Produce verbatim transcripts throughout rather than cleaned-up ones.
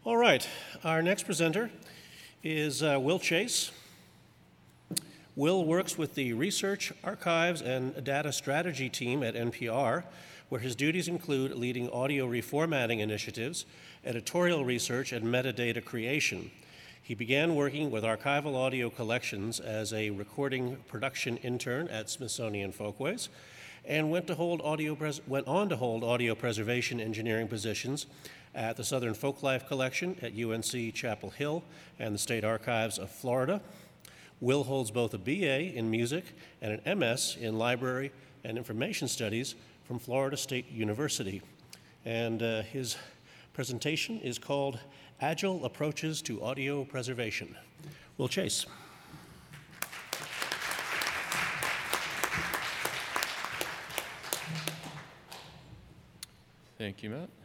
All right, our next presenter is uh, Will Chase. Will works with the Research, Archives, and Data Strategy team at N P R, where his duties include leading audio reformatting initiatives, editorial research, and metadata creation. He began working with archival audio collections as a recording production intern at Smithsonian Folkways, and went to hold audio pres- went on to hold audio preservation engineering positions at the Southern Folklife Collection at U N C Chapel Hill and the State Archives of Florida. Will holds both a B A in music and an M S in library and information studies from Florida State University. And uh, his presentation is called Agile Approaches to Audio Preservation. Will Chase. Thank you, Matt.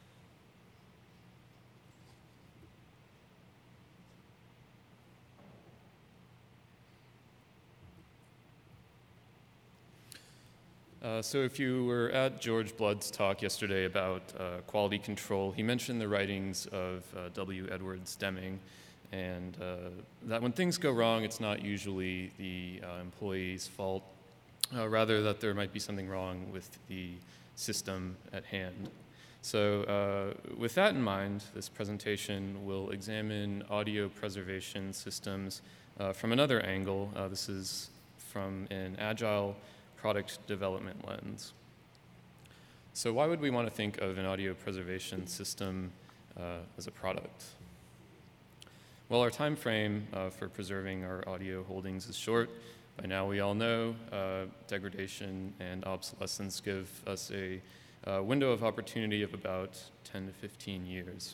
Uh, so if you were at George Blood's talk yesterday about uh, quality control, he mentioned the writings of uh, W. Edwards Deming, and uh, that when things go wrong, it's not usually the uh, employee's fault, uh, rather that there might be something wrong with the system at hand. So uh, with that in mind, this presentation will examine audio preservation systems uh, from another angle. Uh, this is from an agile product development lens. So why would we want to think of an audio preservation system uh, as a product? Well, our time frame uh, for preserving our audio holdings is short. By now we all know uh, degradation and obsolescence give us a uh, window of opportunity of about ten to fifteen years.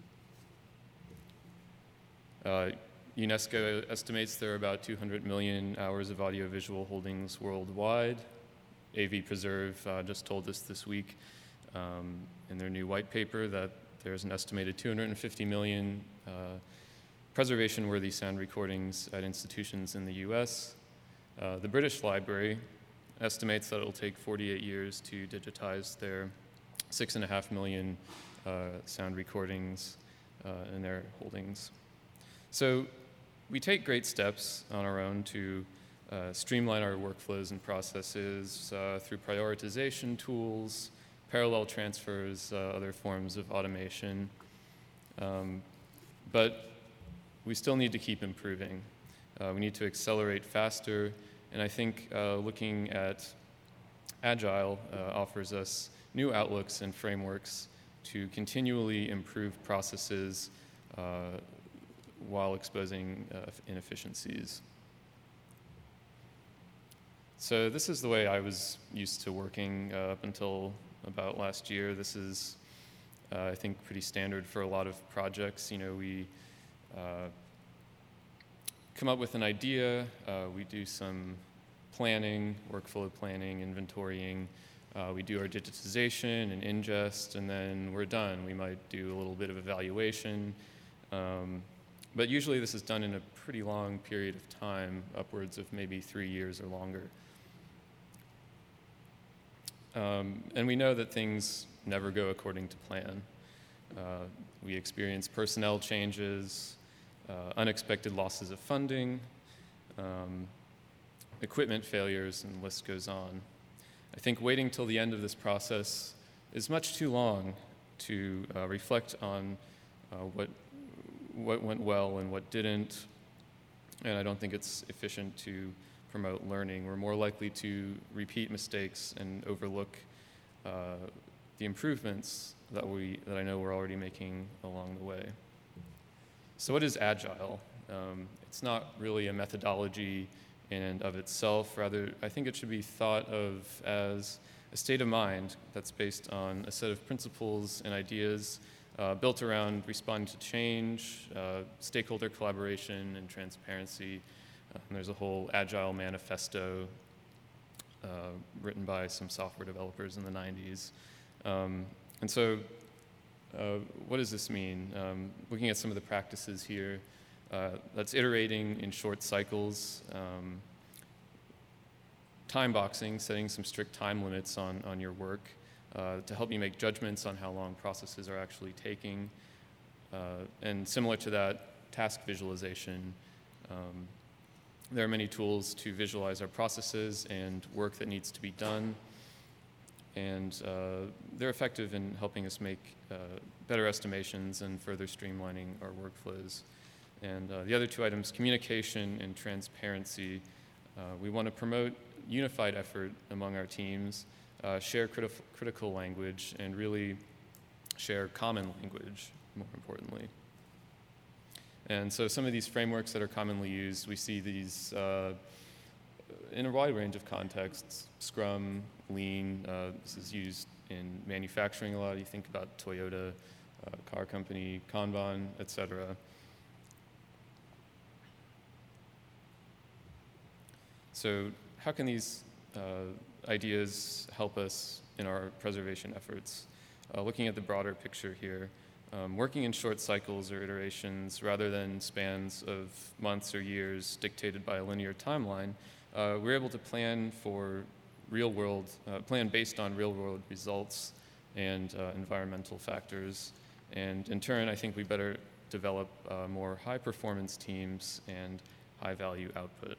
Uh, UNESCO estimates there are about two hundred million hours of audiovisual holdings worldwide. A V Preserve uh, just told us this week um, in their new white paper that there's an estimated two hundred fifty million uh, preservation-worthy sound recordings at institutions in the U S. Uh, the British Library estimates that it'll take forty-eight years to digitize their six and a half million uh, sound recordings uh, in their holdings. So we take great steps on our own to uh, streamline our workflows and processes uh, through prioritization tools, parallel transfers, uh, other forms of automation. Um, but we still need to keep improving. Uh, we need to accelerate faster, and I think uh, looking at Agile uh, offers us new outlooks and frameworks to continually improve processes uh, while exposing uh, inefficiencies. So this is the way I was used to working uh, up until about last year. This is, uh, I think, pretty standard for a lot of projects. You know, we uh, come up with an idea, uh, we do some planning, workflow planning, inventorying, uh, we do our digitization and ingest, and then we're done. We might do a little bit of evaluation, um, but usually this is done in a pretty long period of time, upwards of maybe three years or longer. Um, and we know that things never go according to plan. Uh, we experience personnel changes, uh, unexpected losses of funding, um, equipment failures, and the list goes on. I think waiting till the end of this process is much too long to uh, reflect on uh, what what went well and what didn't, and I don't think it's efficient to promote learning. We're more likely to repeat mistakes and overlook uh, the improvements that we that I know we're already making along the way. So what is Agile? Um, it's not really a methodology in and of itself. Rather, I think it should be thought of as a state of mind that's based on a set of principles and ideas uh, built around responding to change, uh, stakeholder collaboration, and transparency. Uh, and there's a whole Agile manifesto uh, written by some software developers in the nineties. Um, and so uh, what does this mean? Um, looking at some of the practices here, uh, that's iterating in short cycles, um, time boxing, setting some strict time limits on, on your work uh, to help you make judgments on how long processes are actually taking, Uh, and similar to that, task visualization. Um, there are many tools to visualize our processes and work that needs to be done. And uh, they're effective in helping us make uh, better estimations and further streamlining our workflows. And uh, the other two items, communication and transparency. Uh, we want to promote unified effort among our teams, uh, share criti- critical language, and really share common language, more importantly. And so some of these frameworks that are commonly used, we see these uh, in a wide range of contexts. Scrum, Lean, uh, this is used in manufacturing a lot. You think about Toyota, uh, car company, Kanban, et cetera. So how can these uh, ideas help us in our preservation efforts? Uh, looking at the broader picture here, um, working in short cycles or iterations rather than spans of months or years dictated by a linear timeline, uh, we're able to plan for real world, uh, plan based on real world results and uh, environmental factors. And in turn, I think we better develop uh, more high performance teams and high value output.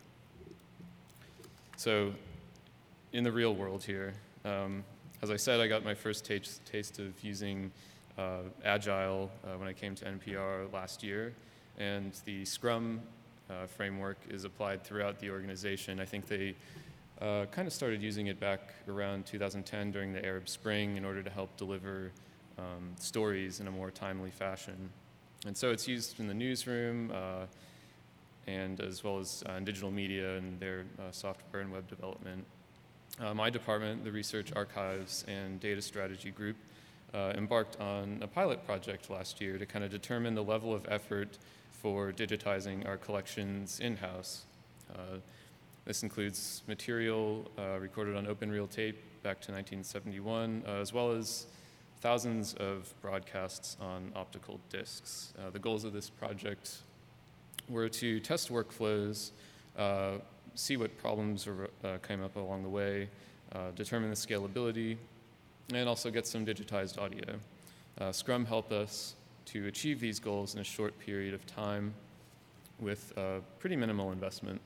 So in the real world here, um, as I said, I got my first taste, taste of using uh, Agile uh, when I came to N P R last year, and the Scrum uh, framework is applied throughout the organization. I think they uh, kind of started using it back around two thousand ten during the Arab Spring in order to help deliver um, stories in a more timely fashion. And so it's used in the newsroom, uh, and as well as uh, in digital media and their uh, software and web development. Uh, my department, the Research Archives and Data Strategy Group, uh, embarked on a pilot project last year to kind of determine the level of effort for digitizing our collections in-house. Uh, this includes material uh, recorded on open reel tape back to nineteen seventy-one, uh, as well as thousands of broadcasts on optical discs. Uh, the goals of this project were to test workflows, uh, see what problems are, uh, came up along the way, uh, determine the scalability, and also get some digitized audio. Uh, Scrum helped us to achieve these goals in a short period of time with uh, pretty minimal investment.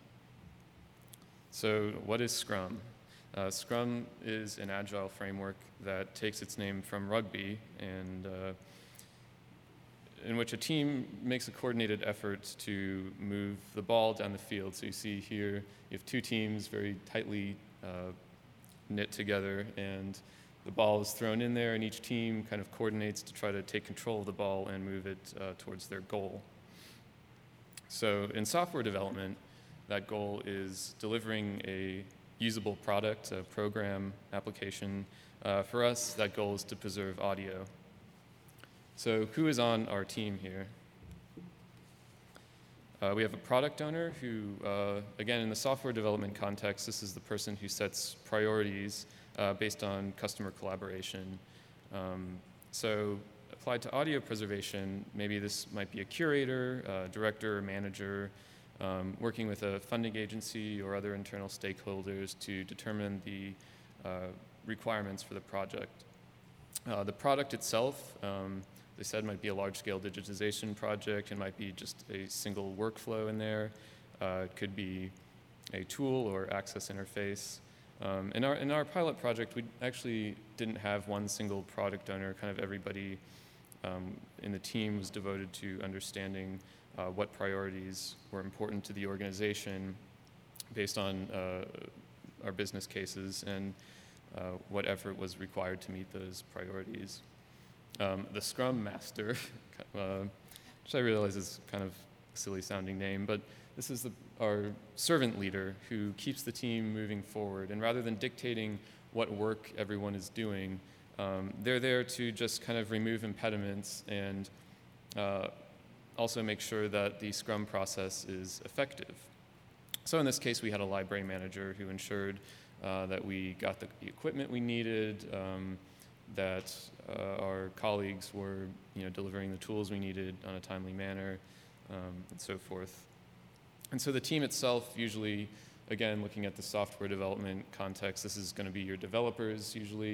So what is Scrum? Uh, Scrum is an agile framework that takes its name from rugby, and uh, in which a team makes a coordinated effort to move the ball down the field. So you see here, you have two teams very tightly uh, knit together, and the ball is thrown in there, and each team kind of coordinates to try to take control of the ball and move it uh, towards their goal. So in software development, that goal is delivering a usable product, a program, application. Uh, for us, that goal is to preserve audio. So who is on our team here? Uh, we have a product owner who, uh, again, in the software development context, this is the person who sets priorities uh, based on customer collaboration. Um, so applied to audio preservation, maybe this might be a curator, uh, director, or manager, um, working with a funding agency or other internal stakeholders to determine the uh, requirements for the project. Uh, the product itself, um, they said, might be a large-scale digitization project. It might be just a single workflow in there. Uh, it could be a tool or access interface. Um, in our in our pilot project, we actually didn't have one single product owner. Kind of everybody um, in the team was devoted to understanding uh, what priorities were important to the organization based on uh, our business cases and uh, what effort was required to meet those priorities. Um, the Scrum Master, uh, which I realize is kind of a silly sounding name, but this is the, our servant leader who keeps the team moving forward. And rather than dictating what work everyone is doing, um, they're there to just kind of remove impediments and uh, also make sure that the Scrum process is effective. So in this case, we had a library manager who ensured uh, that we got the, the equipment we needed, um, that uh, our colleagues were, you know, delivering the tools we needed on a timely manner, um, and so forth. And so the team itself, usually, again, looking at the software development context, this is going to be your developers usually,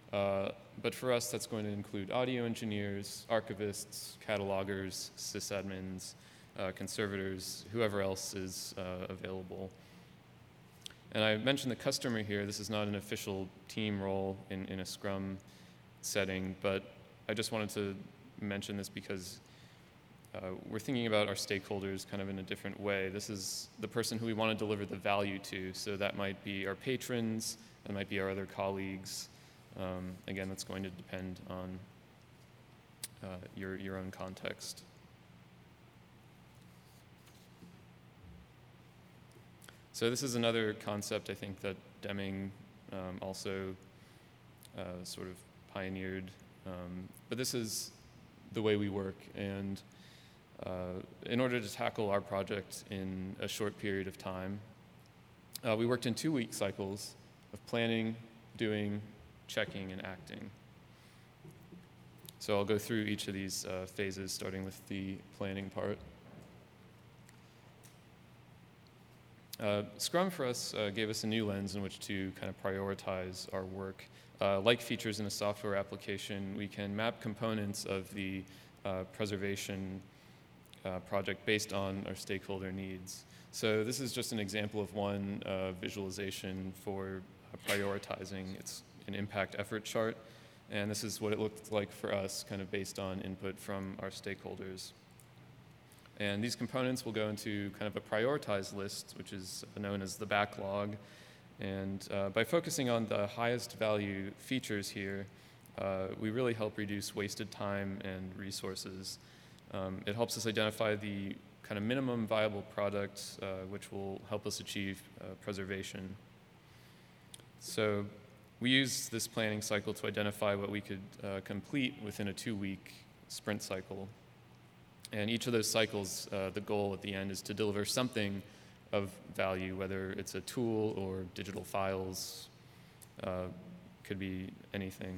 Uh, but for us, that's going to include audio engineers, archivists, catalogers, sysadmins, uh, conservators, whoever else is uh, available. And I mentioned the customer here. This is not an official team role in, in a Scrum setting, but I just wanted to mention this because uh, we're thinking about our stakeholders kind of in a different way. This is the person who we want to deliver the value to, so that might be our patrons, that might be our other colleagues. Um, again, that's going to depend on uh, your, your own context. So this is another concept I think that Deming um, also uh, sort of pioneered. Um, but this is the way we work. And uh, in order to tackle our project in a short period of time, uh, we worked in two-week cycles of planning, doing, checking, and acting. So I'll go through each of these uh, phases, starting with the planning part. Uh, Scrum for us uh, gave us a new lens in which to kind of prioritize our work. Uh, like features in a software application, we can map components of the uh, preservation uh, project based on our stakeholder needs. So this is just an example of one uh, visualization for uh, prioritizing. It's an impact effort chart, and this is what it looked like for us, kind of based on input from our stakeholders. And these components will go into kind of a prioritized list, which is known as the backlog. And uh, by focusing on the highest value features here, uh, we really help reduce wasted time and resources. Um, it helps us identify the kind of minimum viable product, uh, which will help us achieve uh, preservation. So we use this planning cycle to identify what we could uh, complete within a two-week sprint cycle. And each of those cycles, uh, the goal at the end is to deliver something of value, whether it's a tool or digital files, uh, could be anything.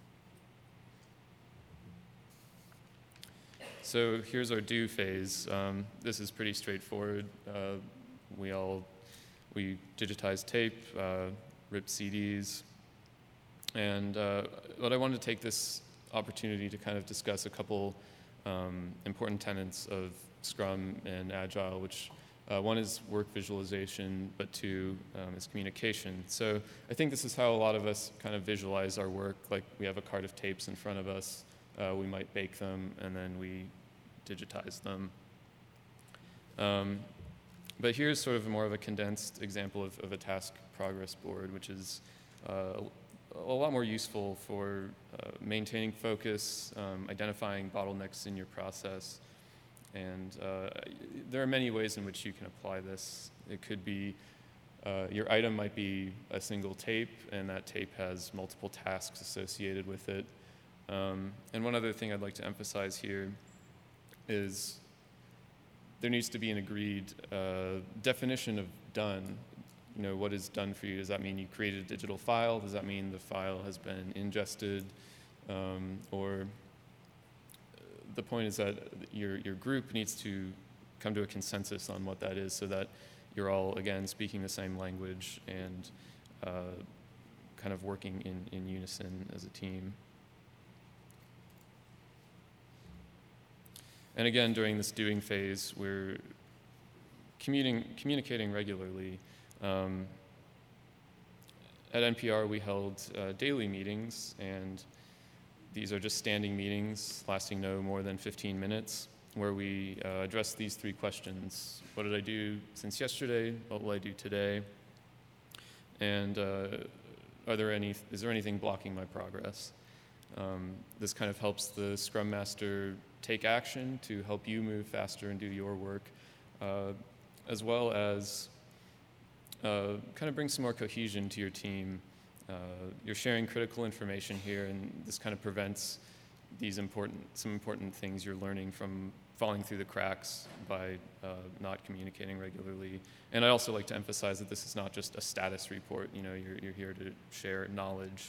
So here's our do phase. Um, this is pretty straightforward. Uh, we all, we digitize tape, uh, rip C Ds, and uh, but I wanted to take this opportunity to kind of discuss a couple Um, important tenets of Scrum and Agile, which uh, one is work visualization, but two um, is communication. So I think this is how a lot of us kind of visualize our work. Like we have a cart of tapes in front of us, uh, we might bake them, and then we digitize them. Um, but here's sort of more of a condensed example of, of a task progress board, which is uh, a lot more useful for uh, maintaining focus, um, identifying bottlenecks in your process. And uh, there are many ways in which you can apply this. It could be, uh, your item might be a single tape, and that tape has multiple tasks associated with it. Um, and one other thing I'd like to emphasize here is there needs to be an agreed uh, definition of done. You know, what is done for you? Does that mean you created a digital file? Does that mean the file has been ingested? Um, or the point is that your, your group needs to come to a consensus on what that is so that you're all, again, speaking the same language and uh, kind of working in, in unison as a team. And again, during this doing phase, we're commuting, communicating regularly. Um, at N P R, we held uh, daily meetings, and these are just standing meetings lasting no more than fifteen minutes, where we uh, address these three questions. What did I do since yesterday? What will I do today? And uh, are there any, is there anything blocking my progress? Um, this kind of helps the Scrum Master take action to help you move faster and do your work, uh, as well as Uh, kind of bring some more cohesion to your team. Uh, you're sharing critical information here, and this kind of prevents these important, some important things you're learning from falling through the cracks by uh, not communicating regularly. And I also like to emphasize that this is not just a status report. You know, you're, you're here to share knowledge.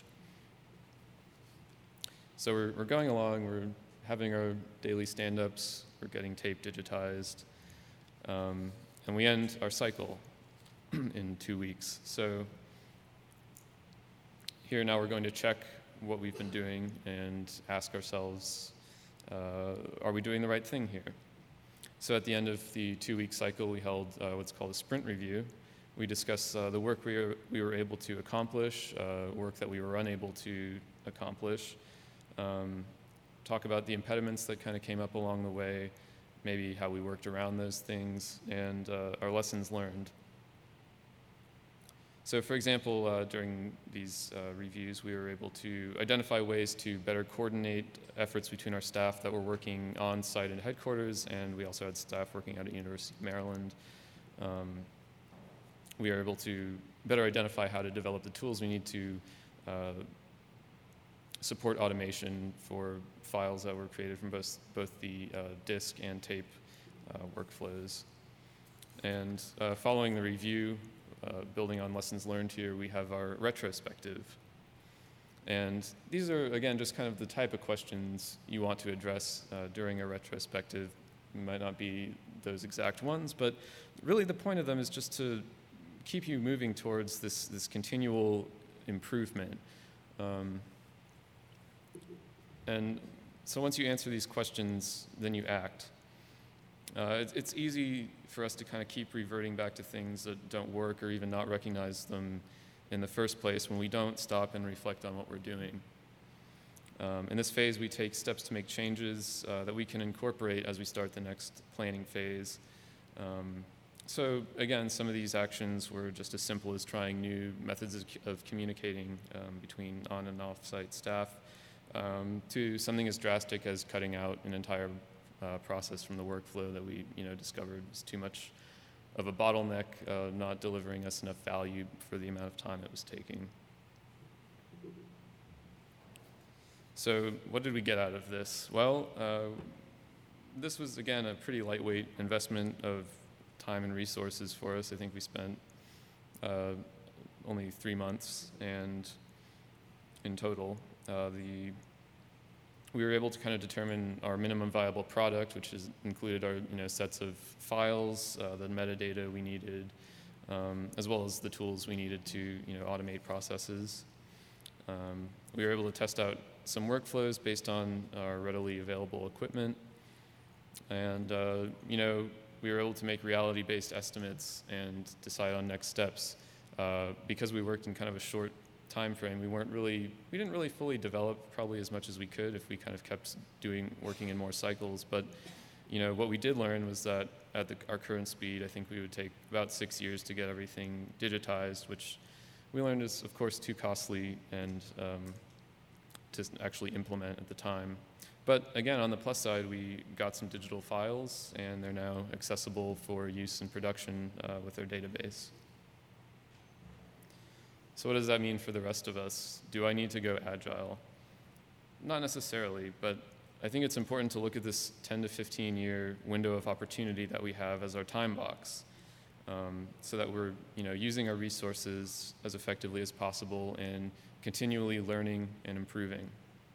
So we're, we're going along, we're having our daily stand-ups, we're getting tape digitized, um, and we end our cycle in two weeks. So here now we're going to check what we've been doing and ask ourselves, uh, are we doing the right thing here? So at the end of the two-week cycle, we held uh, what's called a sprint review. We discussed uh, the work we were, we were able to accomplish, uh, work that we were unable to accomplish, um, talk about the impediments that kind of came up along the way, maybe how we worked around those things, and uh, our lessons learned. So for example, uh, during these uh, reviews, we were able to identify ways to better coordinate efforts between our staff that were working on site at headquarters, and we also had staff working out at University of Maryland. Um, we are able to better identify how to develop the tools we need to uh, support automation for files that were created from both, both the uh, disk and tape uh, workflows. And uh, following the review, Uh, building on lessons learned here, we have our retrospective. And these are, again, just kind of the type of questions you want to address uh, during a retrospective. It might not be those exact ones, but really the point of them is just to keep you moving towards this, this continual improvement. Um, and so once you answer these questions, then you act. Uh, it, it's easy for us to kind of keep reverting back to things that don't work or even not recognize them in the first place when we don't stop and reflect on what we're doing. Um, in this phase, we take steps to make changes uh, that we can incorporate as we start the next planning phase. Um, so again, some of these actions were just as simple as trying new methods of, of communicating um, between on and off-site staff, um, to something as drastic as cutting out an entire Uh, process from the workflow that we, you know, discovered was too much of a bottleneck, uh, not delivering us enough value for the amount of time it was taking. So what did we get out of this? Well, uh, this was, again, a pretty lightweight investment of time and resources for us. I think we spent uh, only three months, and in total, uh, the we were able to kind of determine our minimum viable product, which is included our, you know, sets of files, uh, the metadata we needed, um, as well as the tools we needed to, you know, automate processes. Um, we were able to test out some workflows based on our readily available equipment, and uh, you know, we were able to make reality-based estimates and decide on next steps. Uh, because we worked in kind of a short time frame, we weren't really, we didn't really fully develop probably as much as we could if we kind of kept doing, working in more cycles. But, you know, what we did learn was that at the, our current speed, I think we would take about six years to get everything digitized, which we learned is, of course, too costly and um, to actually implement at the time. But again, on the plus side, we got some digital files, and they're now accessible for use in production uh, with our database. So what does that mean for the rest of us? Do I need to go agile? Not necessarily, but I think it's important to look at this ten to fifteen year window of opportunity that we have as our time box, um, so that we're, you know, using our resources as effectively as possible and continually learning and improving.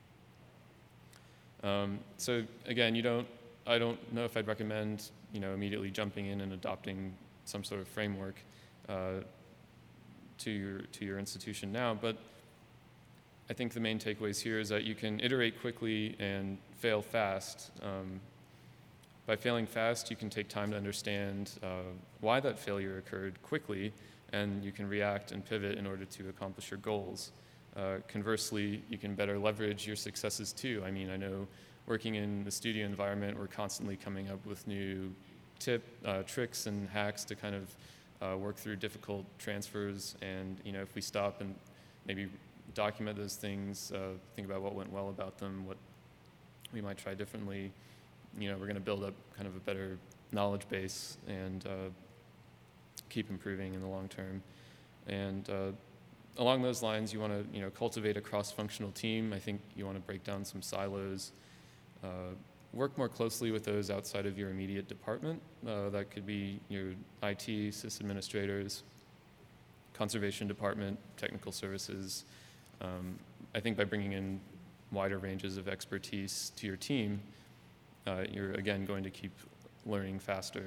Um, so again, you don't, I don't know if I'd recommend, you know, immediately jumping in and adopting some sort of framework uh, to your to your institution now, but I think the main takeaways here is that you can iterate quickly and fail fast. Um, by failing fast, you can take time to understand uh, why that failure occurred quickly, and you can react and pivot in order to accomplish your goals. Uh, conversely, you can better leverage your successes too. I mean, I know working in the studio environment, we're constantly coming up with new tip uh, tricks and hacks to kind of Uh, work through difficult transfers, and, you know, if we stop and maybe document those things, uh, think about what went well about them, what we might try differently, you know, we're going to build up kind of a better knowledge base and uh, keep improving in the long term. And uh, along those lines, you want to, you know, cultivate a cross-functional team. I think you want to break down some silos. Uh, Work more closely with those outside of your immediate department. Uh, that could be your I T, sys administrators, conservation department, technical services. Um, I think by bringing in wider ranges of expertise to your team, uh, you're again going to keep learning faster.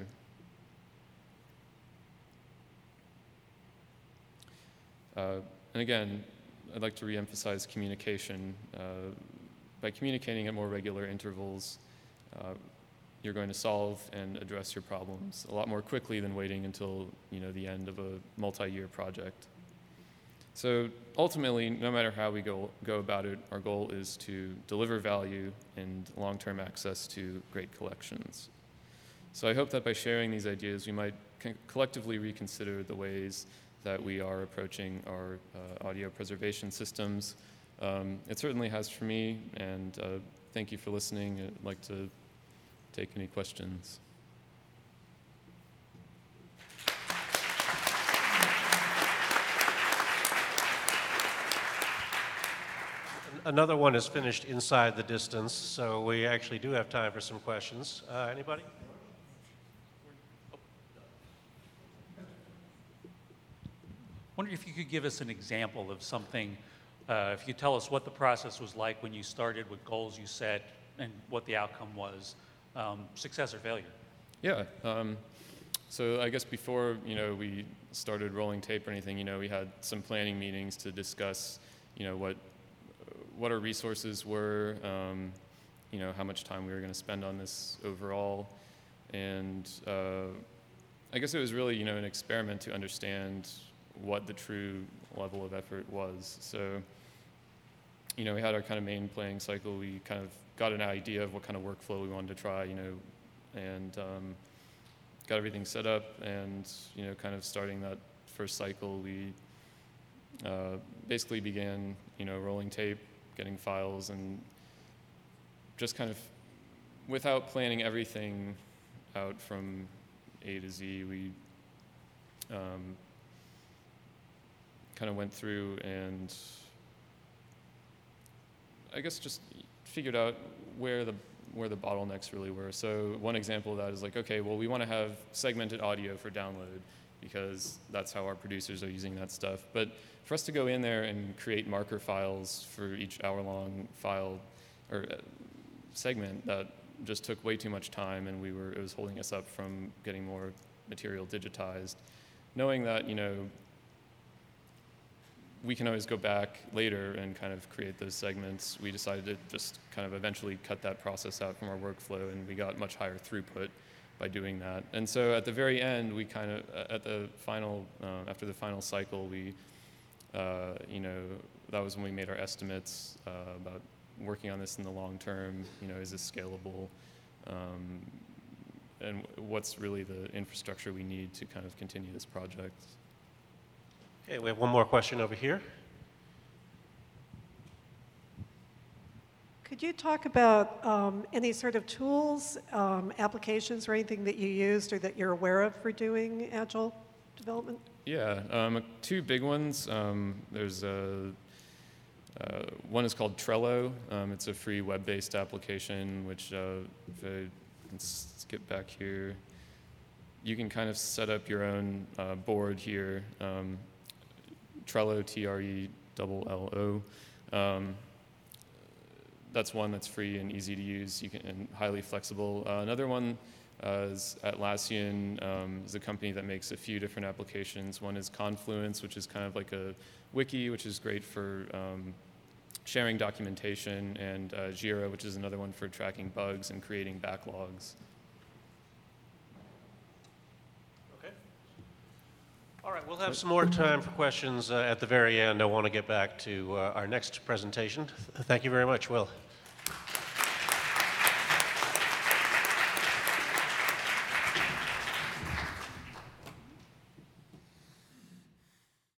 Uh, and again, I'd like to reemphasize communication. Uh, by communicating at more regular intervals, uh, you're going to solve and address your problems a lot more quickly than waiting until, you know, the end of a multi-year project. So ultimately, no matter how we go, go about it, our goal is to deliver value and long-term access to great collections. So I hope that by sharing these ideas, we might co- collectively reconsider the ways that we are approaching our uh, audio preservation systems. Um, it certainly has for me, and uh, thank you for listening. I'd like to take any questions. Another one is finished inside the distance, so we actually do have time for some questions. Uh, anybody? Wondering if you could give us an example of something, uh, if you could tell us what the process was like when you started, what goals you set, and what the outcome was, um, success or failure. Yeah. Um, so I guess before, you know, we started rolling tape or anything, you know, we had some planning meetings to discuss, you know, what what our resources were, um, you know, how much time we were going to spend on this overall, and uh, I guess it was really, you know, an experiment to understand what the true level of effort was. So, you know, we had our kind of main planning cycle. We kind of got an idea of what kind of workflow we wanted to try, you know, and um, got everything set up. And, you know, kind of starting that first cycle, we uh, basically began, you know, rolling tape, getting files, and just kind of, without planning everything out from A to Z, we um, kind of went through and I guess just figured out where the where the bottlenecks really were. So one example of that is like, okay, well, we want to have segmented audio for download because that's how our producers are using that stuff. But for us to go in there and create marker files for each hour-long file or uh, segment, that just took way too much time, and we were it was holding us up from getting more material digitized. Knowing that, you know, we can always go back later and kind of create those segments, we decided to just kind of eventually cut that process out from our workflow, and we got much higher throughput by doing that. And so at the very end, we kind of, at the final, uh, after the final cycle, we, uh, you know, that was when we made our estimates uh, about working on this in the long term. You know, is this scalable? Um, and what's really the infrastructure we need to kind of continue this project? Okay, we have one more question over here. Could you talk about um, any sort of tools, um, applications, or anything that you used or that you're aware of for doing Agile development? Yeah, um, two big ones. Um, there's a, uh, one is called Trello. Um, it's a free web-based application, which uh, if I can skip back here, you can kind of set up your own uh, board here. Um, Trello, T R E L L O. Um, that's one that's free and easy to use, you can, and highly flexible. Uh, another one uh, is Atlassian, um, is a company that makes a few different applications. One is Confluence, which is kind of like a wiki, which is great for um, sharing documentation, and uh, Jira, which is another one for tracking bugs and creating backlogs. All right, we'll have some more time for questions uh, at the very end. I want to get back to uh, our next presentation. Th- Thank you very much, Will.